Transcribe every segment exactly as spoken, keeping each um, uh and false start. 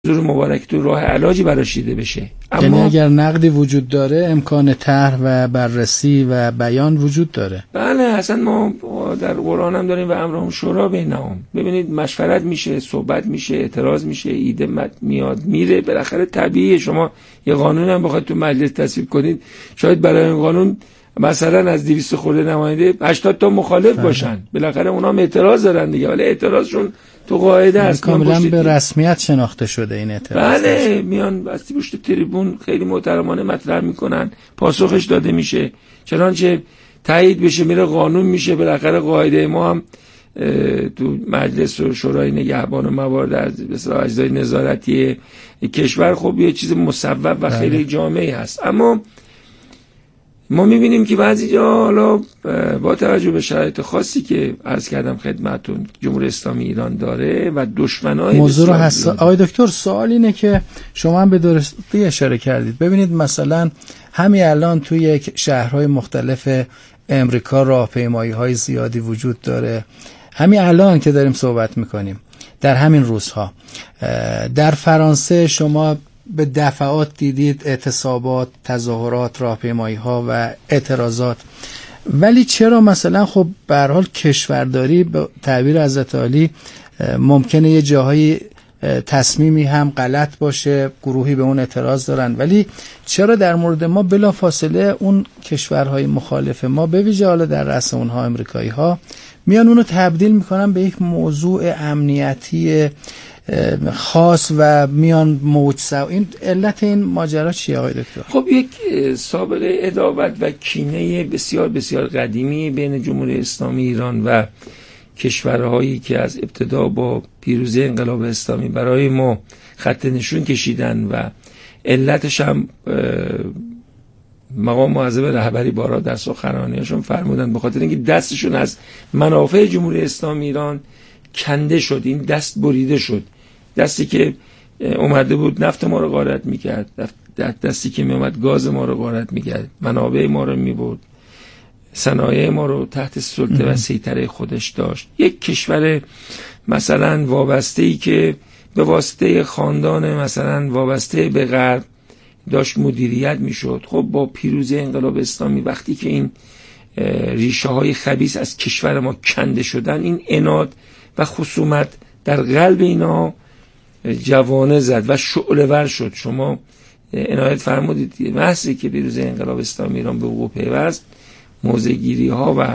حضور مبارک تو راه علاجی براش دیده بشه. اما یعنی اگر نقدی وجود داره امکان طرح و بررسی و بیان وجود داره. بله اصلا ما در قرآن هم داریم و امرهم شورا بینهم. ببینید مشورت میشه، صحبت میشه، اعتراض میشه، ایده میاد میره، بالاخره طبیعیه. شما یه قانون هم بخواید تو مجلس تصویب کنید، شاید برای این قانون مثلا از دویست خورده نماینده هشتاد تا مخالف بله. باشن، بالاخره اونا هم اعتراض دارن دیگه، ولی اعتراضشون تو قاعده است، کاملا به رسمیت شناخته شده این اعتراض. بله میان بستی پشت تریبون خیلی محترمانه مطرح میکنن، پاسخش داده میشه، چنانچه تایید بشه میره قانون میشه. بالاخره قاعده ما هم تو مجلس و شورای نگهبان و موارد از مثلا اجزای نظارتی کشور خب یه چیز مصوب و خیلی بله. جامعی هست. اما ما میبینیم که بعضی جا حالا با توجه به شرایط خاصی که عرض کردم خدمتتون جمهوری اسلامی ایران داره و دشمنای موضوع رو حس... آقای دکتر سوال اینه که شما هم به درستی اشاره کردید. ببینید مثلا همین الان توی یک شهرهای مختلف امریکا راهپیمایی‌های زیادی وجود داره، همین الان که داریم صحبت میکنیم در همین روزها. در فرانسه شما به دفعات دیدید اعتصابات، تظاهرات، راهپیمایی‌ها و اعتراضات. ولی چرا مثلا خب به هر حال کشورداری به تعبیر حضرت علی ممکنه یه جاهایی تصمیمی هم غلط باشه، گروهی به اون اعتراض دارن، ولی چرا در مورد ما بلا فاصله اون کشورهای مخالف ما به ویژه حالا در رأس اونها امریکایی‌ها میان اونو تبدیل میکنن به یک موضوع امنیتی خاص و میان موج سو. این علت این ماجرا چیه آقای دکتر؟ خب یک سابقه عداوت و کینه بسیار بسیار قدیمی بین جمهوری اسلامی ایران و کشورهایی که از ابتدا با پیروزی انقلاب اسلامی برای ما خط نشون کشیدن و علتش هم مقام معظم رهبری بارا در سخنرانیشون فرمودن به خاطر اینکه دستشون از منافع جمهوری اسلامی ایران کنده شد، این دست بریده شد، دستی که اومده بود نفت ما رو غارت میکرد، دستی که میومد گاز ما رو غارت میکرد، منابع ما رو میبرد، صنایع ما رو تحت سلطه و سیطره خودش داشت. یک کشور مثلا وابسته‌ای که به واسطه خاندان مثلا وابسته به غرب داشت مدیریت میشد، خب با پیروزی انقلاب اسلامی وقتی که این ریشه های خبیث از کشور ما کنده شدن، این عناد و خصومت در قلب اینا جوانه زد و شعله ور شد. شما عنایت فرمودید محضی که پیروزی انقلاب اسلامی ایران به وقوع پیوست، موضع‌گیری ها و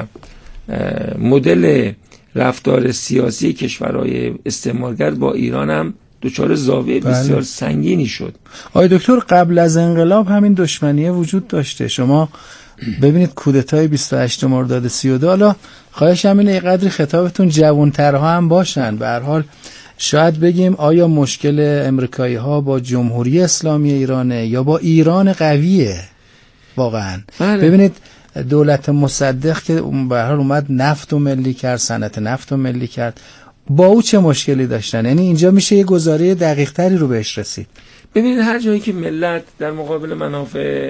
مدل رفتار سیاسی کشورهای استعمارگر با ایران هم دچار زاویه بله. بسیار سنگینی شد. آقای دکتر قبل از انقلاب همین دشمنیه وجود داشته. شما ببینید کودتای بیست و هشتم مرداد سی و دو، حالا خواهش همینه یه قدری خطابتون جوان‌ترها هم باشن. به هر حال شاید بگیم آیا مشکل امریکایی ها با جمهوری اسلامی ایرانه یا با ایران قویه واقعا؟ بله. ببینید دولت مصدق که به هر حال اومد نفت و ملی کرد، صنعت نفت و ملی کرد، با او چه مشکلی داشتن؟ یعنی اینجا میشه یه گزاره دقیق تری رو بهش رسید. ببینید هر جایی که ملت در مقابل منافع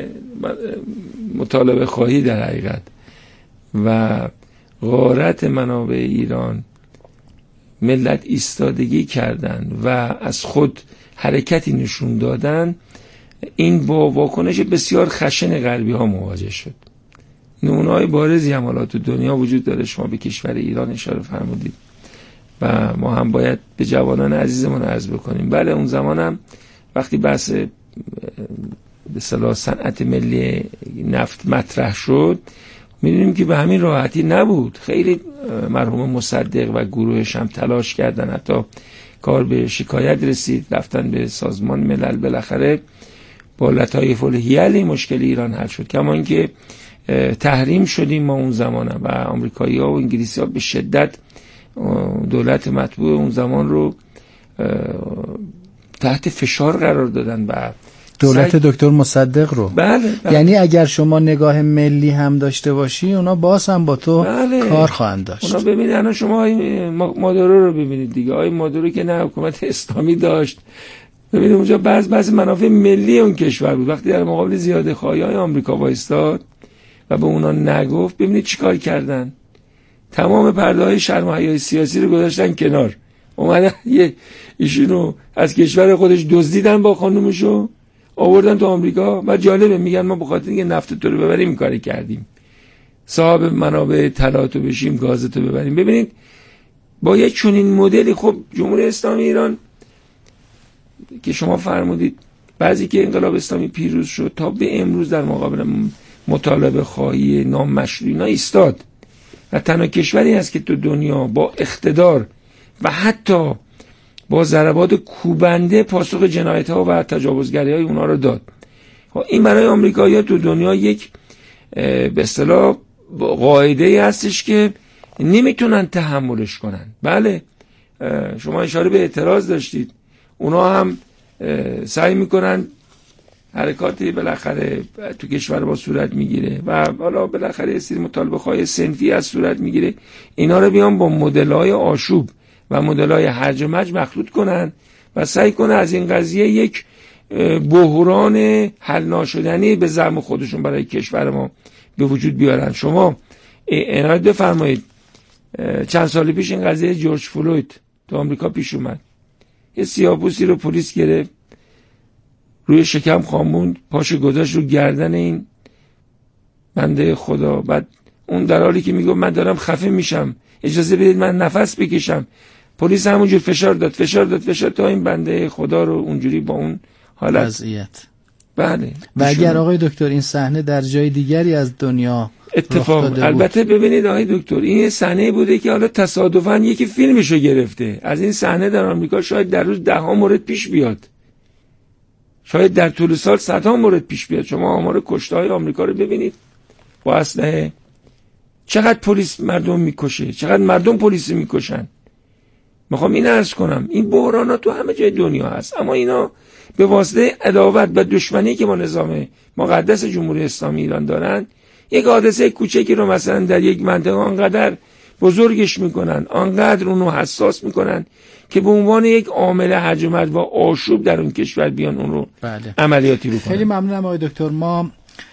مطالبه خواهی در حقیقت و غارت منابع ایران ملت ایستادگی کردن و از خود حرکتی نشون دادن، این با واکنش بسیار خشن غربی ها مواجه شد. نمونه‌های بارزی هم حالا تو دنیا وجود داره. شما به کشور ایران اشاره فرمودید و ما هم باید به جوانان عزیزمون عرض بکنیم. بله اون زمان هم وقتی بحث به اصطلاح صنعت ملی نفت مطرح شد، می‌دونیم که به همین راحتی نبود. خیلی مرحوم مصدق و گروهش هم تلاش کردن، حتی کار به شکایت رسید، رفتن به سازمان ملل، بالاخره با لطایف الحیل مشکل ایران حل شد. کما اینکه تحریم شدیم ما اون زمان و آمریکایی‌ها و انگلیسی‌ها به شدت دولت مطبوع اون زمان رو تحت فشار قرار دادن و دولت سعی... دکتر مصدق رو. بله, بله. یعنی اگر شما نگاه ملی هم داشته باشی اونا باز هم با تو بله. کار خواهند داشت. اونا ببینید الان شما آی مادورو رو ببینید دیگه. آی مادورو که نه حکومت اسلامی داشت، ببینید اونجا بعض بعض منافع ملی اون کشور بود. وقتی در مقابل زیاده خواهی‌های آمریکا وایستاد و به اونا نگفت، ببینید چیکار کردن. تمام پرده‌های شرم و حیای سیاسی رو گذاشتن کنار، اومدن یه ایشونو از کشور خودش دزدیدن با خانومشو آوردن تو آمریکا و جالبه میگن ما به خاطر اینکه نفت تو رو ببریم این کاری کردیم، صاحب منابع طلاتو بشیم، گازتو ببریم. ببینید با یه چنین مدلی خب جمهوری اسلامی ایران که شما فرمودید بعضی که انقلاب اسلامی پیروز شد تا به امروز در مقابل مطالبه خواهی نامشروع اینا ایستاد و تنها کشوری است که تو دنیا با اقتدار و حتی با ضربات کوبنده پاسخ جنایت‌ها و تجاوزگری‌های اونها رو داد. این برای آمریکایی‌ها تو دنیا یک به اصطلاح قاعده‌ای هستش که نمیتونن تحملش کنن. بله شما اشاره به اعتراض داشتید، اونا هم سعی میکنن حرکاتی بالاخره تو کشور با صورت میگیره و حالا بالاخره یه سری مطالبه خواهی صنفی از صورت میگیره، اینا رو بیان با مدل‌های آشوب و مدل‌های هرج و مرج مخلوط کنن و سعی کنن از این قضیه یک بحران حل ناشدنی به زعم خودشون برای کشور ما به وجود بیارن. شما عنایت بفرمایید چند سال پیش این قضیه جورج فلوید تو آمریکا پیش اومد، یه سیاه‌پوستی رو پلیس گرفت، روی شکم خاموند، پاشو گذاشت رو گردن این بنده خدا، بعد اون در حالی که میگه من دارم خفه میشم اجازه بدید من نفس بکشم، پلیس همونجور فشار داد فشار داد فشار تا این بنده خدا رو اونجوری با اون حالت وضعیت. بله. و اگر آقای دکتر این صحنه در جای دیگری از دنیا اتفاق البته بود. ببینید آقای دکتر این صحنه بوده که حالا تصادفاً یکی فیلمشو گرفته، از این صحنه در آمریکا شاید در روز ده ها مورد پیش بیاد، شاید در طول سال صدها مورد پیش بیاد. شما آمار کشته‌های آمریکا رو ببینید با اسلحه، چقدر پلیس مردم میکشه، چقدر مردم پلیس میکشن. میخوام این عرض کنم این بحرانات تو همه جای دنیا هست، اما اینا به واسطه عداوت و دشمنی که با نظام مقدس جمهوری اسلامی ایران دارن، یک حادثه کوچکی رو مثلا در یک منطقه آنقدر بزرگش میکنن، آنقدر اونو حساس میکنن که به عنوان یک عامل هرج و مرج و آشوب در اون کشور بیان اون رو بله. عملیاتی بکنن. خیلی ممنونم آقای دکتر. ما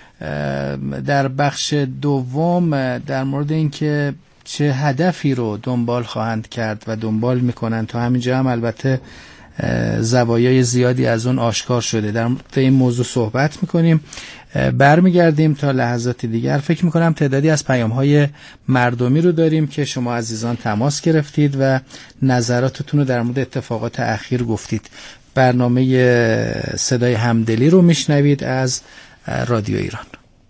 در بخش دوم در مورد اینکه چه هدفی رو دنبال خواهند کرد و دنبال میکنن، تا همینجا هم البته زوایای زیادی از اون آشکار شده، در مورد این موضوع صحبت میکنیم. برمیگردیم تا لحظات دیگر. فکر میکنم تعدادی از پیام‌های مردمی رو داریم که شما عزیزان تماس گرفتید و نظراتتون رو در مورد اتفاقات اخیر گفتید. برنامه صدای همدلی رو میشنوید از رادیو ایران.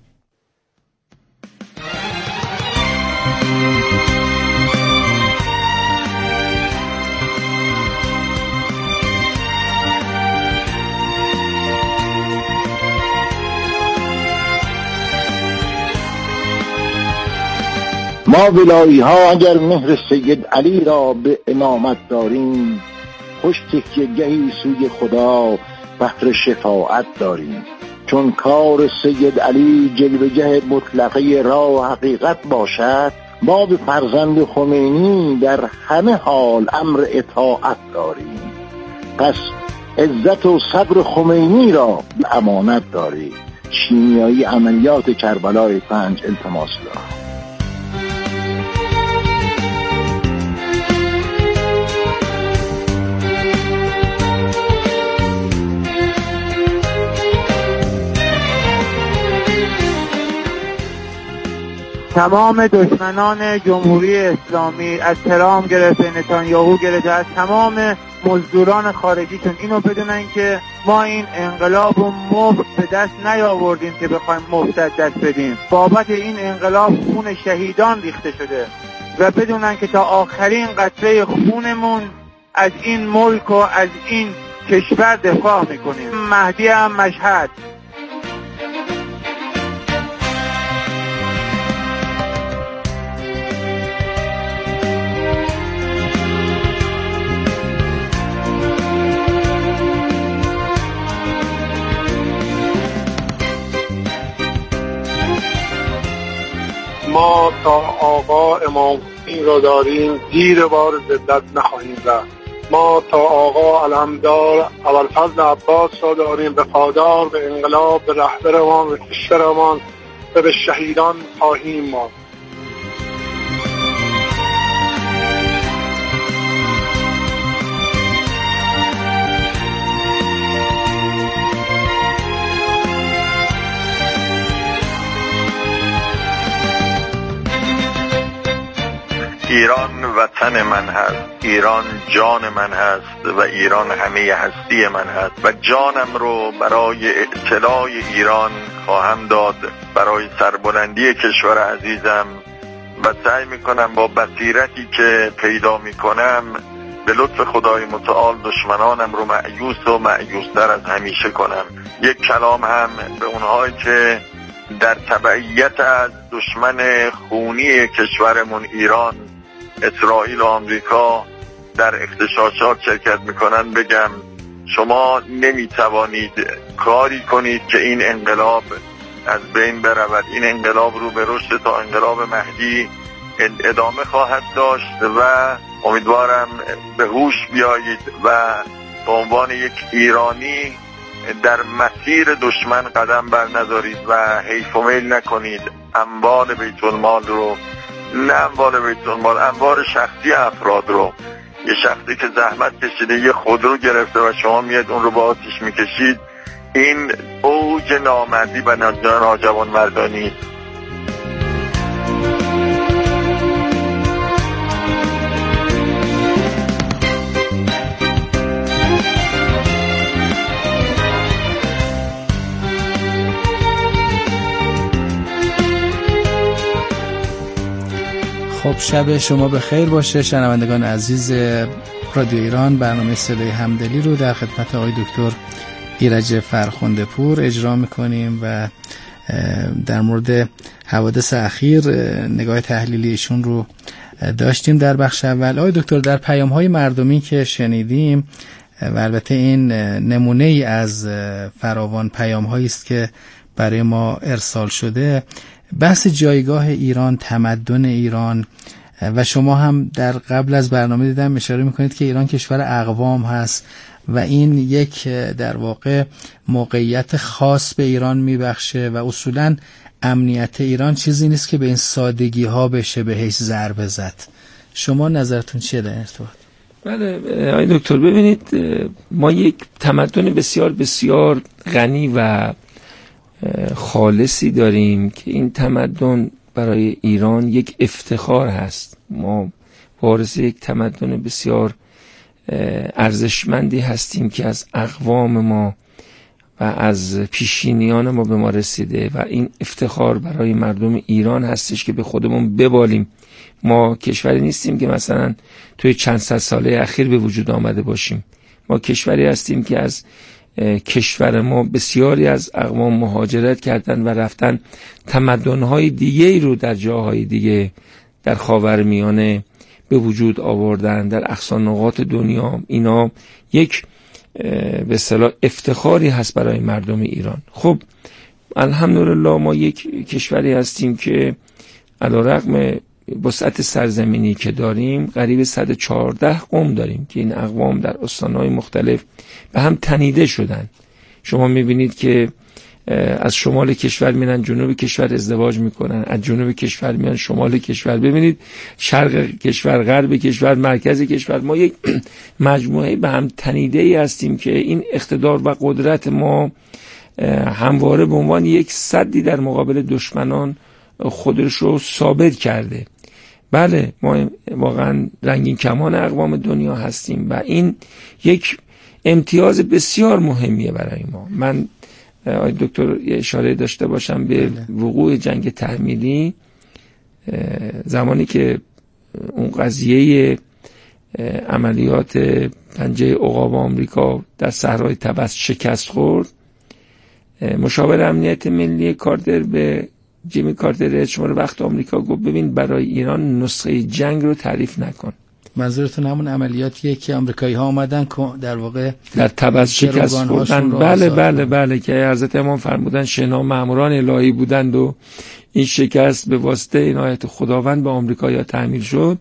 ما ولایی ها اگر مهر سید علی را به امامت داریم، خوش تکیه گهی سوی خدا بهر شفاعت داریم. چون کار سید علی جلوه‌گه مطلقه راه حقیقت باشد، ما به فرزند خمینی در همه حال امر اطاعت داریم. پس عزت و صبر خمینی را به امانت داریم. شیمیایی عملیات کربلای پنج التماس دارم. تمام دشمنان جمهوری اسلامی از ترامپ گرفته نتانیاهو گرفته از تمام مزدوران خارجیشون اینو بدونن که ما این انقلاب رو مفت به دست نیاوردیم که بخوایم مفت دست بدیم. بابت این انقلاب خون شهیدان ریخته شده و بدونن که تا آخرین قطره خونمون از این ملک و از این کشور دفاع میکنیم. مهدی هم مشهد. ما تا آقا امام حسین را داریم زیر بار ذلت نخواهیم رفت. ما تا آقا علمدار ابوالفضل عباس را داریم وفادار به انقلاب، به رهبرمان، به کشورمان و به شهیدان خواهیم ماند. ایران وطن من هست، ایران جان من هست و ایران همه هستی من هست و جانم رو برای اطلاع ایران خواهم داد، برای سربلندی کشور عزیزم، و سعی میکنم با بصیرتی که پیدا میکنم به لطف خدای متعال دشمنانم رو مأیوس و مأیوس‌تر از همیشه کنم. یک کلام هم به اونهایی که در تبعیت از دشمن خونی کشورمون ایران، اسرائیل و آمریکا در اغتشاشات شرکت میکنن بگم شما نمیتوانید کاری کنید که این انقلاب از بین برود. این انقلاب رو به رشد تا انقلاب مهدی ادامه خواهد داشت و امیدوارم به هوش بیایید و به عنوان یک ایرانی در مسیر دشمن قدم بر نذارید و حیف و میل نکنید اموال بیت المال رو، نه اموال بیت المال، اموال شخصی افراد رو. یه شخصی که زحمت کشیده یه خودرو گرفته و شما میاد اون رو با آتیش میکشید، این اوج نامردی و ناجوان مردانی. خب شب شما به خیر باشه شنوندگان عزیز رادیو ایران. برنامه صدای همدلی رو در خدمت آقای دکتر ایرج فرخنده پور اجرا میکنیم و در مورد حوادث اخیر نگاه تحلیلی ایشون رو داشتیم در بخش اول. آقای دکتر، در پیام‌های مردمی که شنیدیم و البته این نمونه ای از فراوان پیام‌هایی است که برای ما ارسال شده، بحث جایگاه ایران، تمدن ایران و شما هم در قبل از برنامه دیدم اشاره میکنید که ایران کشور اقوام هست و این یک در واقع موقعیت خاص به ایران میبخشه و اصولا امنیت ایران چیزی نیست که به این سادگی ها بشه بهش ضربه زد. شما نظرتون چیه در ارتباط؟ بله آقای دکتر، ببینید ما یک تمدن بسیار بسیار غنی و خالصی داریم که این تمدن برای ایران یک افتخار هست. ما وارث یک تمدن بسیار ارزشمندی هستیم که از اقوام ما و از پیشینیان ما به ما رسیده و این افتخار برای مردم ایران هستش که به خودمون ببالیم. ما کشوری نیستیم که مثلا توی چند صد ساله اخیر به وجود آمده باشیم. ما کشوری هستیم که از کشور ما بسیاری از اقوام مهاجرت کردن و رفتن تمدن‌های دیگه‌ای رو در جاهای دیگه در خاورمیانه به وجود آوردن، در اقصا نقاط دنیا. اینا یک به اصطلاح افتخاری هست برای مردم ایران. خب الحمدلله ما یک کشوری هستیم که علیرغم وسعت سرزمینی که داریم قریب صد و چهارده قوم داریم که این اقوام در استان‌های مختلف به هم تنیده شدن. شما میبینید که از شمال کشور میرن جنوب کشور ازدواج میکنن، از جنوب کشور میان شمال کشور، ببینید شرق کشور، غرب کشور، مرکز کشور. ما یک مجموعه به هم تنیده ای هستیم که این اقتدار و قدرت ما همواره به عنوان یک سدی در مقابل دشمنان خودش رو ثابت کرده. بله ما واقعا رنگین کمان اقوام دنیا هستیم و این یک امتیاز بسیار مهمیه برای ما. من آقای دکتر یه اشاره داشته باشم به وقوع جنگ تحمیلی، زمانی که اون قضیه عملیات پنجه عقاب آمریکا در صحرای طبس شکست خورد، مشاور امنیت ملی کارتر به جیمی کارتر شماره وقت آمریکا گفت ببین برای ایران نسخه جنگ رو تعریف نکن. منظورتون همون عملیاتیه که آمریکایی ها اومدن در واقع در طبس شکست خوردن؟ بله بله بله که حضرت امام فرمودن شنا ماموران الهی بودند و این شکست به واسطه عنایت خداوند به آمریکایی‌ها تحمیل شد.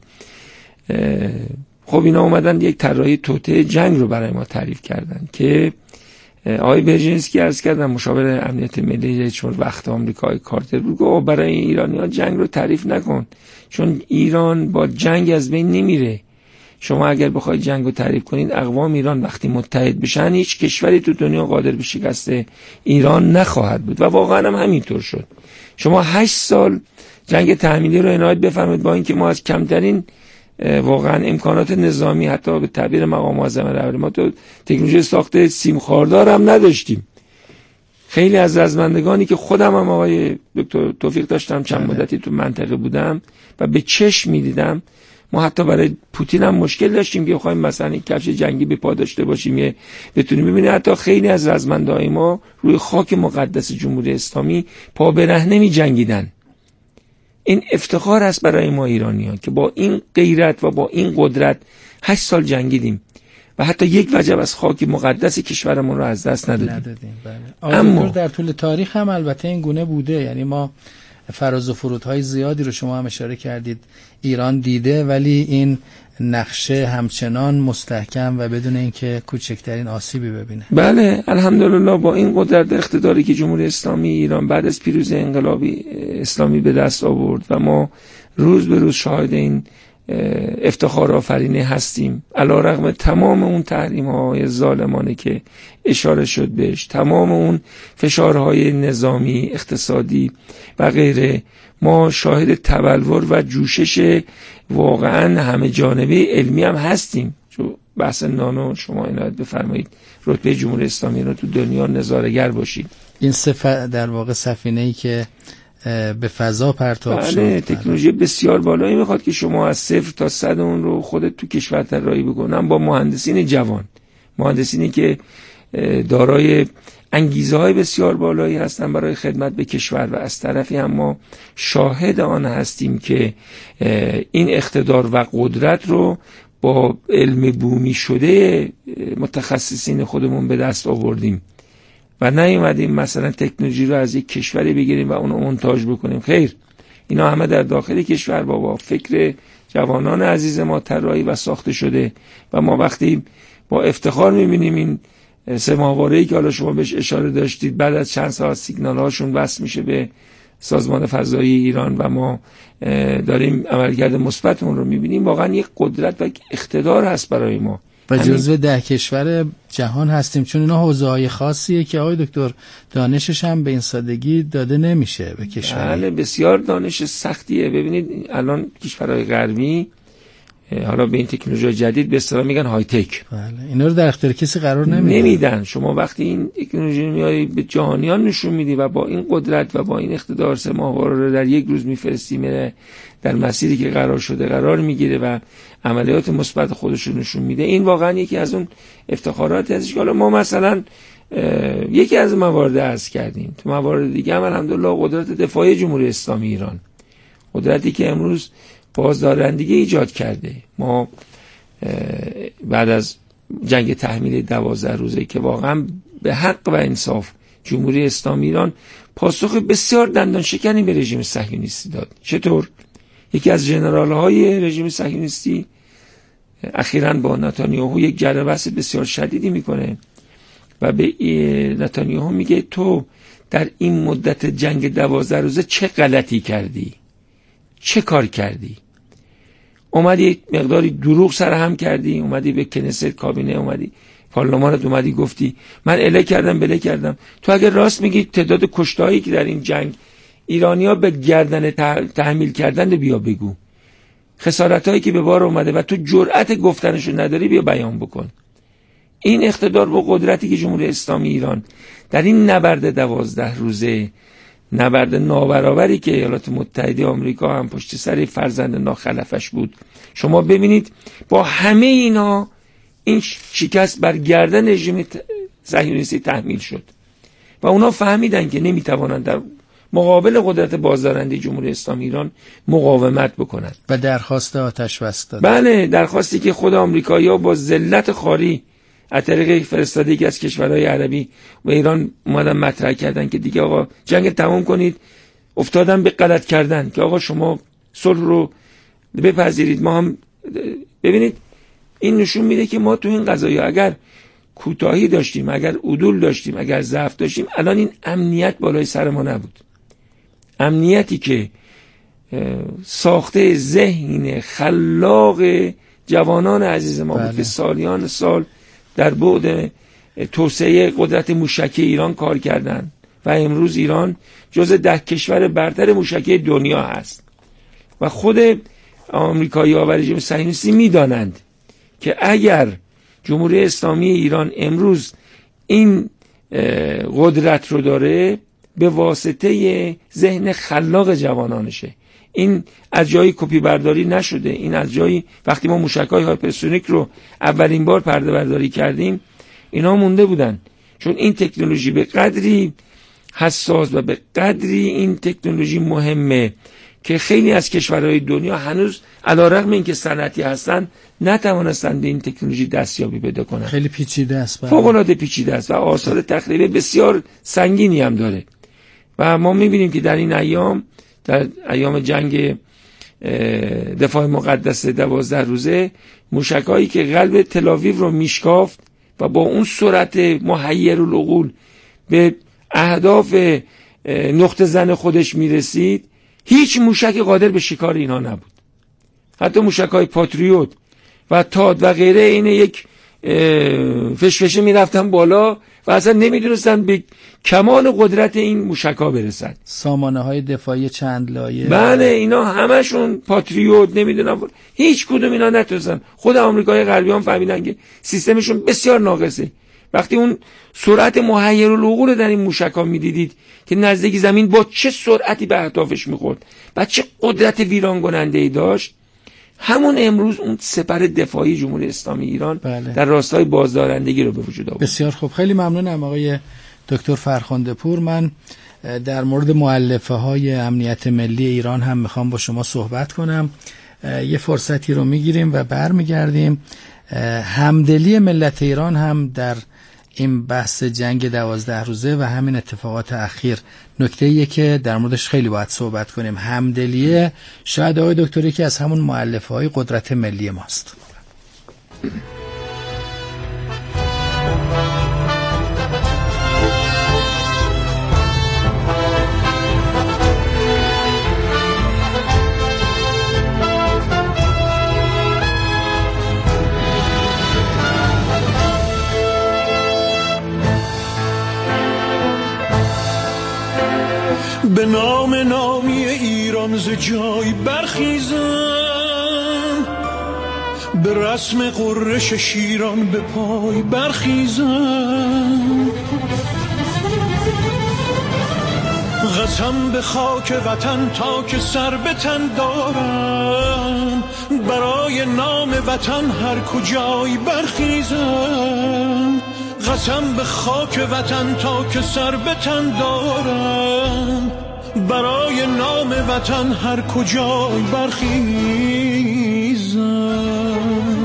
خب اینا اومدن یک طراحی توطئه جنگ رو برای ما تعریف کردن که آقای برژینسکی عرض کردن مشاور امنیت ملی چون وقت آمریکای کارتر بود گفت برای ایرانی‌ها جنگ رو تعریف نکن چون ایران با جنگ از بین نمیره. شما اگر بخواید جنگ رو تعریف کنید اقوام ایران وقتی متحد بشن هیچ کشوری تو دنیا قادر به شکست ایران نخواهد بود و واقعا هم همینطور شد. شما هشت سال جنگ تحمیلی رو عنایت بفرمایید با اینکه ما از کمترین واقعا امکانات نظامی، حتی به تعبیر مقام معظم رهبری ما تو تکنولوژی ساخت سیم خاردار هم نداشتیم. خیلی از رزمندگانی که خودم هم آقای دکتر توفیق داشتم چند مدتی تو منطقه بودم و به چشم میدیدم، ما حتی برای پوتین هم مشکل داشتیم که بخوایم مثلا کفش جنگی به پا داشته باشیم یه بتونیم ببینید. حتی خیلی از رزمندهای ما روی خاک مقدس جمهوری اسلامی پا برهنه می جنگیدن. این افتخار است برای ما ایرانیان که با این غیرت و با این قدرت هشت سال جنگیدیم و حتی یک وجب از خاک مقدس کشورمون رو از دست ندادیم. ندادیم بله. اما در طول تاریخ هم البته این گونه بوده، یعنی ما فراز و فرودهای زیادی رو شما هم اشاره کردید ایران دیده، ولی این نقشه همچنان مستحکم و بدون اینکه کوچکترین آسیبی ببینه. بله الحمدلله با این قدرت اقتداری که جمهوری اسلامی ایران بعد از پیروزی انقلابی اسلامی به دست آورد و ما روز به روز شاهد این افتخار آفرینه هستیم، علیرغم تمام اون تحریم‌های ظالمانه که اشاره شد بهش، تمام اون فشارهای نظامی، اقتصادی و غیره، ما شاهد تبلور و جوشش واقعا همه جانبه علمی هم هستیم. چون بحث نانو شما عنایت بفرمایید رتبه جمهوری اسلامی رو تو دنیا نظاره‌گر باشید. این صفحه در واقع سفینه‌ای که به فضا پرتاب شد. بله تکنولوژی بسیار بالایی میخواد که شما از صفر تا صد اون رو خودت تو کشور طراحی بکنن با مهندسین جوان، مهندسینی که دارای انگیزه های بسیار بالایی هستن برای خدمت به کشور و از طرفی هم ما شاهد آن هستیم که این اقتدار و قدرت رو با علم بومی شده متخصصین خودمون به دست آوردیم و نیومدیم مثلا تکنولوژی رو از یک کشوری بگیریم و اونو مونتاژ بکنیم. خیر، اینا همه در داخل کشور با فکر جوانان عزیز ما طراحی و ساخته شده و ما وقتی با افتخار میبینیم این سه ماهواره‌ای که حالا شما بهش اشاره داشتید بعد از چند ساعت سیگنال هاشون وصل میشه به سازمان فضایی ایران و ما داریم عملکرد مثبتمون رو میبینیم، واقعا یک قدرت و اقتدار هست برای ما و جزو ده کشور جهان هستیم، چون اینا حوزه‌های خاصیه که آقای دکتر دانشش هم به این سادگی داده نمیشه به کشور. بله بسیار دانش سختیه. ببینید الان کشورهای غربی حالا به این تکنولوژی جدید به اصطلاح میگن های تک، بله اینا رو در اختیار کسی قرار نمیدن. نمیدن. شما وقتی این تکنولوژی میاری به جهانیان نشون میدی و با این قدرت و با این اقتدار سه ماهواره رو در یک روز میفرستی، میره در مسیری که قرار شده قرار میگیره و عملیات مثبت خودش رو نشون میده، این واقعا یکی از اون افتخاراتی هستش که حالا ما مثلا یکی از موارد عرض کردیم. تو موارد دیگه هم الحمدلله قدرت دفاعی جمهوری اسلامی ایران، قدرتی که امروز بازدارندگی ایجاد کرده. ما بعد از جنگ تحمیل دوازده روزه که واقعا به حق و انصاف جمهوری اسلامی ایران پاسخ بسیار دندان شکنی به رژیم صهیونیستی داد. چطور؟ یکی از ژنرال‌های رژیم صهیونیستی اخیراً با نتانیاهو یک جر بحث بسیار شدیدی میکنه و به نتانیاهو میگه تو در این مدت جنگ دوازده روزه چه غلطی کردی؟ چه کار کردی؟ اومدی مقداری دروغ سرهم کردی، اومدی به کنست کابینه، اومدی پارلمانت، اومدی گفتی من اله کردم بله کردم. تو اگر راست میگی تعداد کشتهایی که در این جنگ ایرانیا به گردن تحمیل کردن بیا بگو، خسارتایی که به بار اومده و تو جرأت گفتنشو نداری بیا بیان بکن. این اقتدار و قدرتی که جمهوری اسلامی ایران در این نبرد دوازده روزه، نبرد نابرابری که ایالات متحده آمریکا هم پشت سر فرزند ناخلفش بود، شما ببینید با همه اینا این شکست بر گردن رژیم صهیونیستی تحمیل شد و اونا فهمیدن که نمیتوانند در مقابل قدرت بازدارنده جمهوری اسلامی ایران مقاومت بکنند و درخواست آتش بس دادن. بله درخواستی که خود آمریکایی‌ها با ذلت خاری از طریق فرستادگی از کشورهای عربی و ایران اومدن مطرح کردن که دیگه آقا جنگ تمام کنید، افتادن به غلط کردن که آقا شما صلح رو بپذیرید. ما هم ببینید این نشون میده که ما تو این قضایا اگر کوتاهی داشتیم، اگر عدول داشتیم، اگر ضعف داشتیم، الان این امنیت بالای سر ما نبود. امنیتی که ساخته ذهن خلاق جوانان عزیز ما بود که سالیان سال در بعد توسعه قدرت موشکی ایران کار کردند و امروز ایران جز ده کشور برتر موشکی دنیا هست و خود آمریکایی‌ها و رژیم صهیونیستی میدانند که اگر جمهوری اسلامی ایران امروز این قدرت رو داره به واسطه ذهن خلاق جوانانشه. این از جایی کپی برداری نشده، این از جایی وقتی ما موشک‌های هایپرسونیک رو اولین بار پرده برداری کردیم اینا مونده بودن، چون این تکنولوژی به قدری حساس و به قدری این تکنولوژی مهمه که خیلی از کشورهای دنیا هنوز علیرغم اینکه صنعتی هستن نتوانستن به این تکنولوژی دستیابی پیدا کنن. خیلی پیچیده است، فوق‌العاده پیچیده است و آثار تخریبی بسیار سنگینی هم داره و ما می‌بینیم که در این ایام، در ایام جنگ دفاع مقدس دوازده روزه، موشکایی که قلب تل‌آویو رو میشکافت و با اون سرعت محیرالعقول به اهداف نقطه زن خودش میرسید، هیچ موشکی قادر به شکار اینها نبود. حتی موشک‌های پاتریوت و تاد و غیره این یک فشفشه میرفتن بالا و اصلا نمیدونستن به کمال قدرت این موشک‌ها برسن. سامانه های دفاعی چند لایه، بله اینا همشون پاتریوت، نمیدونم هیچ کدوم اینا نتونستن. خود آمریکای غربیان فهمیدن که سیستمشون بسیار ناقصه. وقتی اون سرعت محیرالعقول در این موشک‌ها میدیدید که نزدیک زمین با چه سرعتی به اهدافش میخورد و چه قدرت ویران کننده‌ای داشت، همون امروز اون سپر دفاعی جمهوری اسلامی ایران بله. در راستای بازدارندگی رو به وجود آورد. بسیار خوب، خیلی ممنونم آقای دکتر فرخنده پور. من در مورد مؤلفه های امنیت ملی ایران هم میخوام با شما صحبت کنم. یه فرصتی رو میگیریم و برمیگردیم. همدلی ملت ایران هم در این بحث جنگ دوازده روزه و همین اتفاقات اخیر نکته‌ایه که در موردش خیلی باید صحبت کنیم. همدلیه شاید آقای دکتر یکی از همون مؤلفه‌های قدرت ملی ماست. به نام نامی ایران ز جای برخیزم، به رسم قررش شیران به پای برخیزم. قسم به خاک وطن تا که سر به تن دارم، برای نام وطن هر کجای برخیزم. قسم به خاک وطن تا که سر به تن دارم، برای نام وطن هر کجای برخیزم.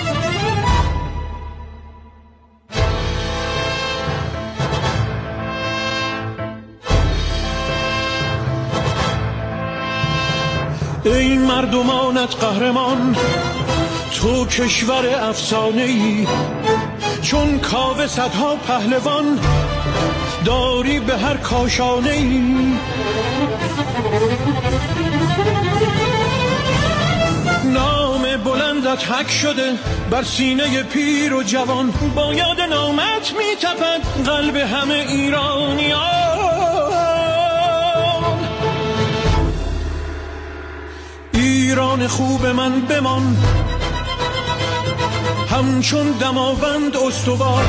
ای مردمانت قهرمان، تو کشور افسانه‌ای، چون کاوه صدها پهلوان داری به هر کاشانه‌ای. نام بلندت حک شده بر سینه پیر و جوان، با یاد نامت میتپد قلب همه ایرانیان. ایران خوب من بمان، همچون دماوند استوار.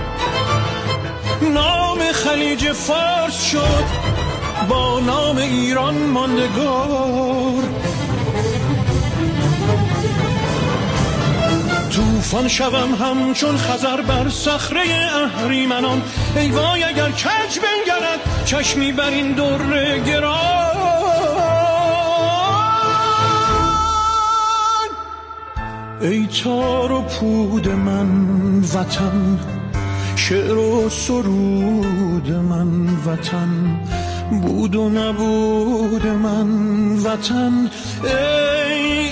نام خلیج فارس شد با نام ایران ماندگار. طوفان شوم همچون خزر بر صخره اهریمنان، ای وای اگر کج بنگرد چشمی بر این در گران. ای تار و پود من وطن، شعر و سرود من وطن، بود و نبود من وطن. ای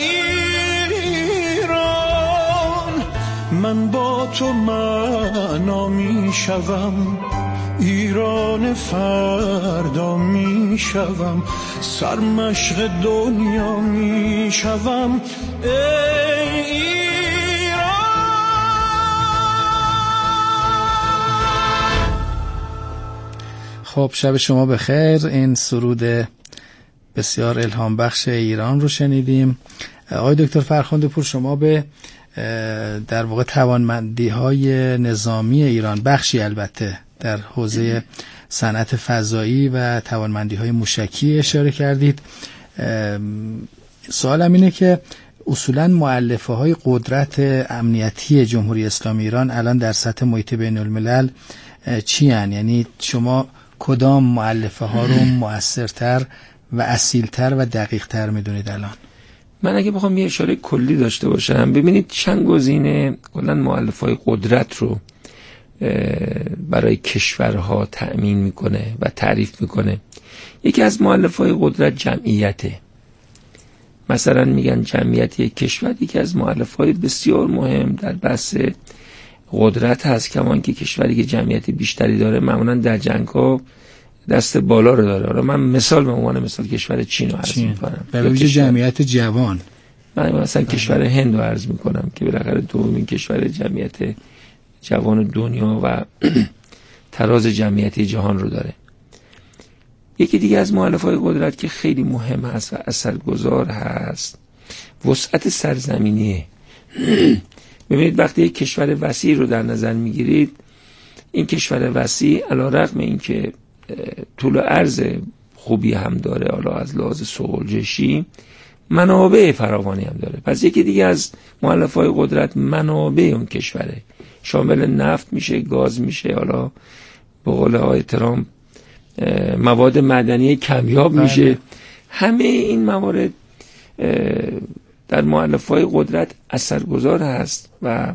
ایران، من با تو معنا می شوم، ایران فردا می شوم، سرمشق دنیا می شوم. ای خب شب شما بخیر. این سرود بسیار الهام بخش ایران رو شنیدیم آقای دکتر فرخنده پور، شما به در واقع توانمندی های نظامی ایران، بخشی البته در حوزه صنعت فضایی و توانمندی های موشکی اشاره کردید. سوالم اینه که اصولاً مؤلفه های قدرت امنیتی جمهوری اسلامی ایران الان در سطح محیط بین الملل چی هن؟ یعنی شما کدام مؤلفه ها رو مؤثرتر و اصیلتر و دقیقتر میدونید الان؟ من اگه بخوام یه اشاره کلی داشته باشم، ببینید چند گزینه کلاً مؤلفه های قدرت رو برای کشورها تأمین میکنه و تعریف میکنه. یکی از مؤلفه های قدرت جمعیته. مثلا میگن جمعیت یک کشور یکی از مؤلفه های بسیار مهم در بحث قدرت هست، کمان که کشوری که جمعیت بیشتری داره معمولا در جنگ ها دست بالا رو داره. حالا من مثال به عنوان مثال کشور چین رو عرض میکنم، به ویژه جمعیت جوان. من مثلا کشور هند رو عرض میکنم که بالاخره دومین کشور جمعیت جوان دنیا و تراز جمعیتی جهان رو داره. یکی دیگه از مؤلفه‌های قدرت که خیلی مهم هست و اثرگذار هست، وسعت سرزمینیه. ببینید وقتی یک کشور وسیع رو در نظر میگیرید، این کشور وسیع علی‌رغم اینکه طول و عرض خوبی هم داره، حالا از لحاظ صلح‌جویی منابع فراوانی هم داره. پس یکی دیگه از مؤلفه‌های قدرت منابع اون کشوره، شامل نفت میشه، گاز میشه، حالا به قول آقای ترامپ مواد معدنی کمیاب میشه. بله. همه این موارد در مؤلفه‌های قدرت اثرگذار هست و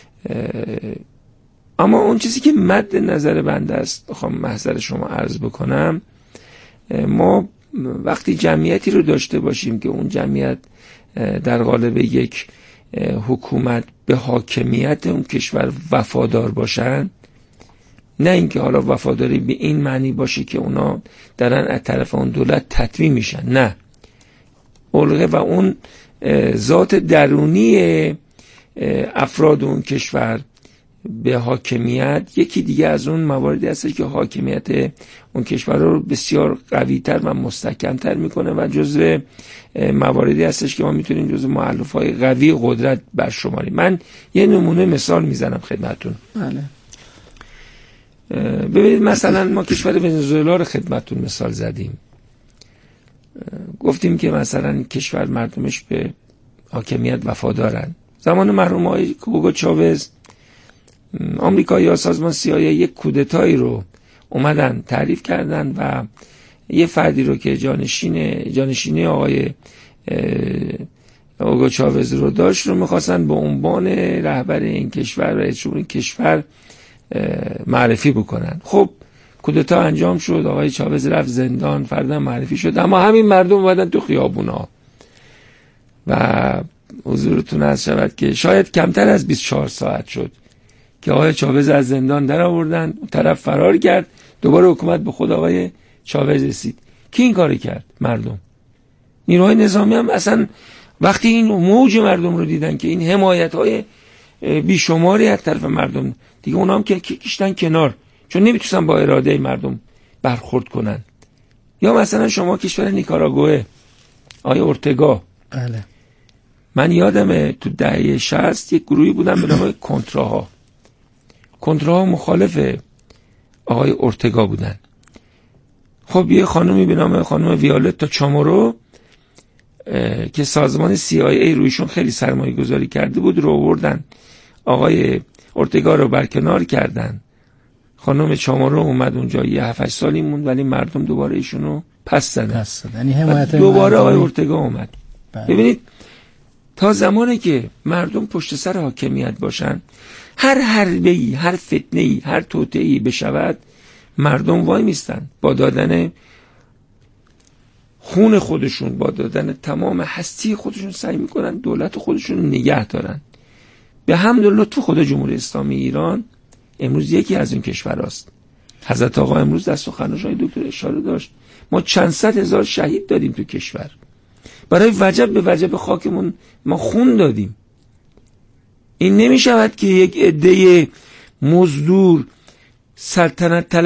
اما اون چیزی که مد نظر بنده است، بخوام محضر شما عرض بکنم، ما وقتی جمعیتی رو داشته باشیم که اون جمعیت در قالب یک حکومت به حاکمیت اون کشور وفادار باشن، نه اینکه حالا وفاداری به این معنی باشه که اونا دارن از طرف اون دولت تطمیع میشن، نه، الغه و اون ذات درونی افراد اون کشور به حاکمیت یکی دیگه از اون مواردی هست که حاکمیت اون کشور رو بسیار قوی‌تر و مستحکم‌تر میکنه و جزو مواردی هستش که ما میتونیم جزو مؤلفه‌های قوی قدرت برشماریم. من یه نمونه مثال میزنم خدمتتون. بله. ببینید مثلا ما کشور ونزوئلا رو خدمتتون مثال زدیم. گفتیم که مثلا کشور مردمش به حاکمیت وفادارن. زمان مرحوم آقای هوگو چاوز، آمریکایی‌ها سازمان سی آی ای یک کودتایی رو اومدن تعریف کردن و یه فردی رو که جانشین جانشینی آقای هوگو چاوز رو داشت رو می‌خواستن به عنوان رهبر این کشور و رئیس جمهور این کشور معرفی بکنن. خب کودتا انجام شد، آقای چاوز رفت زندان، فردا معرفی شد، اما همین مردم اومدن تو خیابونا و حضورتون عرض شود که شاید کمتر از بیست و چهار ساعت شد که آقای چاوز از زندان در آوردن، اون طرف فرار کرد، دوباره حکومت به خود آقای چاوز رسید. کی این کاری کرد؟ مردم. نیروهای نظامی هم اصلا وقتی این موج مردم رو دیدن که این حمایت‌های بیشماری از طرف مردم، دیگه اونا هم که کشتن کنار، چون نمیتونن با اراده مردم برخورد کنن. یا مثلا شما کشور نیکاراگوئه، آقای اورتگا. بله. من یادمه تو دهه شصت یک گروهی بودن به نام کنتراها. کنتراها مخالف آقای اورتگا بودن. خب یه خانومی به نام خانم ویولتا چامورو که سازمان سی آی ای رویشون خیلی سرمایه گذاری کرده بود رو آوردن، آقای اورتگا رو برکنار کردن. خانم چامورو اومد اونجا یه هفت هشت سالی موند، ولی مردم دوباره ایشونو پس زدن. پس زدن. یعنی حمایت دوباره آقای اورتگا اومد. بله. ببینید تا زمانی که مردم پشت سر حاکمیت باشن، هر حربه‌ای، هر فتنه‌ای، هر توطئه‌ای بشود، مردم وای میستن، با دادن خون خودشون، با دادن تمام هستی خودشون سعی میکنن دولت خودشون نگه دارن. به حمد و لطف خدا جمهوری اسلامی ایران امروز یکی از این کشورهاست. حضرت آقا امروز در سخنرانی دکتر اشاره داشت، ما چند صد هزار شهید دادیم تو کشور، برای وجب به وجب خاکمون ما خون دادیم. این نمی شود که یک عده مزدور سلطنت